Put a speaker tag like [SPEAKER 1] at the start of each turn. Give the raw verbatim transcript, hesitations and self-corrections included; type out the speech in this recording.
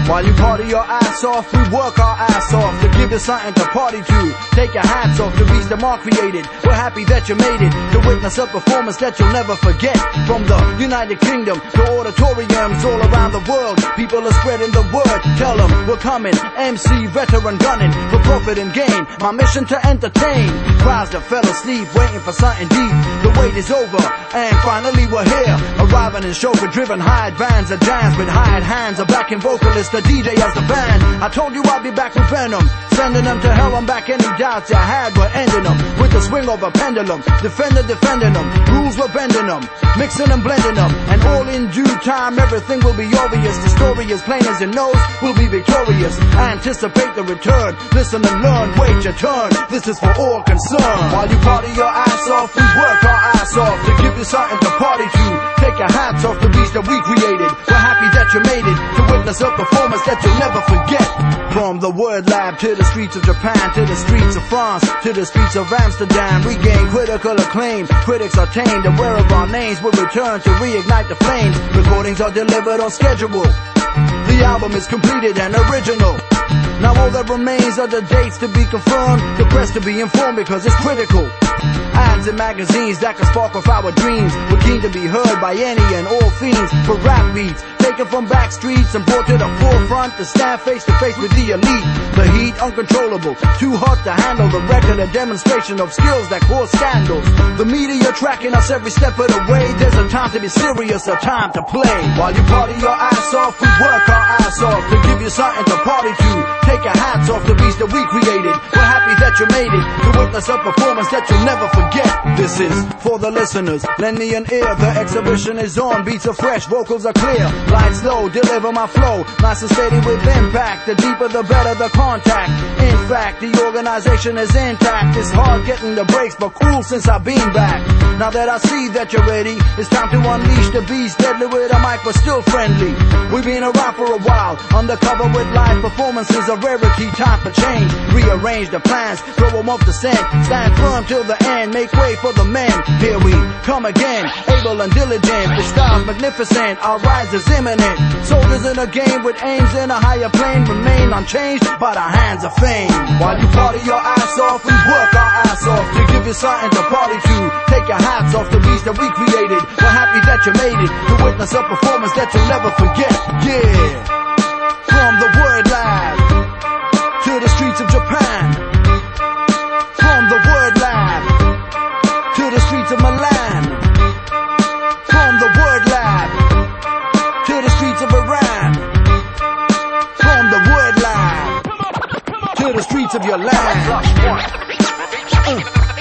[SPEAKER 1] While you party your ass off, we work our ass off to give you something to party to. Take your hats off to reach the mark created. We're happy that you made it to witness a performance that you'll never forget. From the United Kingdom to auditoriums all around the world, people are spreading the word. Tell them we're coming, M C veteran gunning for profit and gain. My mission to entertain crowds that fell asleep waiting for something deep. The wait is over and finally we're here, arriving in chauffeur-driven hired vans of jams with hired hands, a backing vocalist, a D J as the band. I told you I'd be back with venom, sending them to hell. I'm back. Any doubts you had, we're ending them with the swing of a pendulum. Defender defending them, rules we're bending them, mixing and blending them, and all in due time everything will be obvious. The story is plain as your nose, we'll be victorious. Anticipate the return, listen and learn, wait your turn, this is for all concerned. While you party your ass off, we work our ass off to give you something to party to. Take your hats off the beats that we created. We're happy that you made it to witness a performance that you'll never forget. From the word lab to the streets of Japan, to the streets of France, to the streets of Amsterdam, we gain critical acclaim. Critics are tamed, aware of our names. We'll return to reignite the flames. Recordings are delivered on schedule. The album is completed and original. Now all that remains are the dates to be confirmed, the press to be informed because it's critical. Ads in magazines that can spark off our dreams. We're keen to be heard by any and all fiends for rap beats, taken from back streets and brought to the forefront to stand face to face with the elite. The heat uncontrollable, too hot to handle. The record a demonstration of skills that cause scandals. The media tracking us every step of the way. There's a time to be serious, a time to play. While you party your ass off, we work our ass off to give you something to party to. Take your hats off the beats that we created. We're happy that you made it to witness a performance that you'll never forget. This is for the listeners, lend me an ear. The exhibition is on, beats are fresh, vocals are clear. Lights low, deliver my flow, nice and steady with impact. The deeper the better the contact. In fact, the organization is intact. It's hard getting the breaks, but cool since I've been back. Now that I see that you're ready, it's time to unleash the beast. Deadly with a mic but still friendly. We've been around for a while, undercover with live performances, a rarity. Time for change, rearrange the plans, throw them off the scent. Stand firm till the end, make way for the men. Here we come again, able and diligent. The style's magnificent, our rise is imminent. Soldiers in a game with aims in a higher plane, remain unchanged by the hands of fame. While you party your ass off, we work our ass off to give you something to party to. Take your hats off the beats that we created. We're happy that you made it to witness a performance that you'll never forget. Yeah, from the word lab to the streets of Japan, from the word lab to the streets of Milan, from the word lab to the streets of Iran, from the word lab to the streets of your land. Uh.